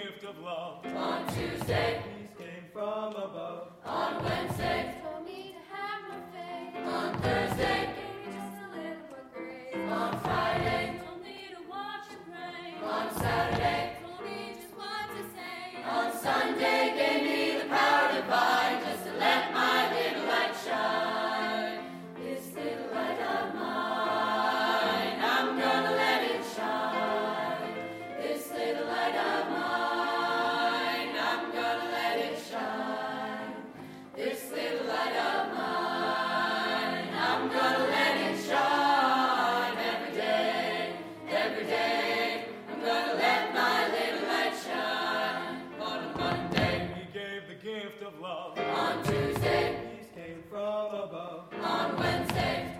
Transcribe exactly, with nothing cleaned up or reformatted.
gift of love. On Tuesday, Peace came from above. on Wednesday, Told me to have no faith. on Thursday, Gave me just a little more grace. on Friday, Told me to watch and pray. on Saturday, Told me just what to say. on Sunday, gave me the power divine just to let my little light shine. This little light of mine, I'm gonna let it shine. This little light of mine, I'm gonna let it shine. This little light of mine, I'm gonna let it shine. Every day, every day, I'm gonna let my little light shine. On a Monday, He gave the gift of love. on Tuesday, Peace came from above. on Wednesday,